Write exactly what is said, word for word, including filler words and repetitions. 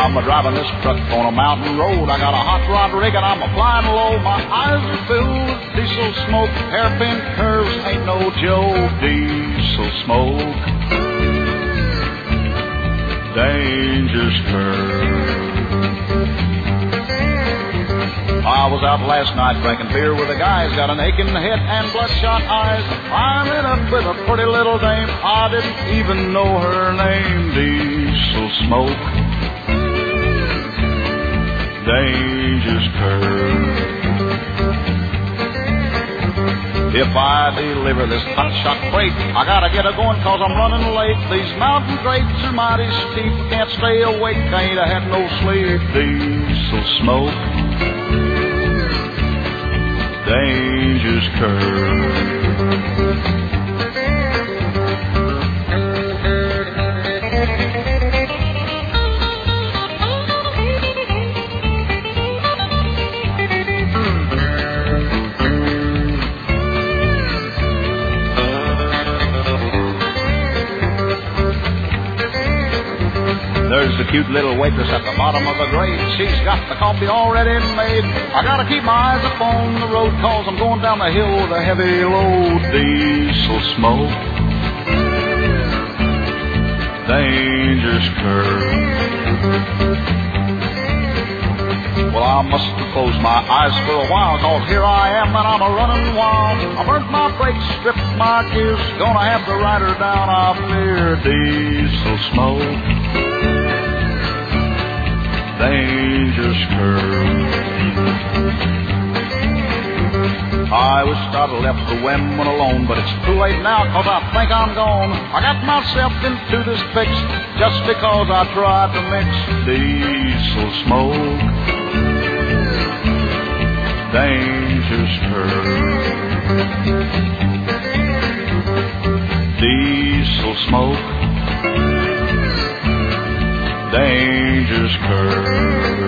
I'm a driving this truck on a mountain road. I got a hot rod rig and I'm a flying low. My eyes are filled with diesel smoke. Hairpin curves ain't no joke. Diesel smoke. Dangerous curve. I was out last night drinking beer with the guys. Got an aching head and bloodshot eyes. I met up with a pretty little dame. I didn't even know her name. Diesel smoke. Dangerous curve. If I deliver this hot shot freight, I gotta get a going cause I'm running late. These mountain grades are mighty steep. Can't stay awake, I ain't had no sleep. Diesel smoke. Dangerous curve. There's the cute little waitress at the bottom of the grade. She's got the coffee already made. I gotta keep my eyes up on the road cause I'm going down the hill with a heavy load. Diesel smoke. Dangerous curve. Well, I must have closed my eyes for a while cause here I am and I'm a running wild. I burnt my brakes, stripped my gears. Gonna have to ride her down, I fear. Diesel smoke. Dangerous curve. I wish I'd have left the women alone, but it's too late now cause I think I'm gone. I got myself into this fix just because I tried to mix. Diesel smoke. Dangerous curve. Diesel smoke. Dangerous curve.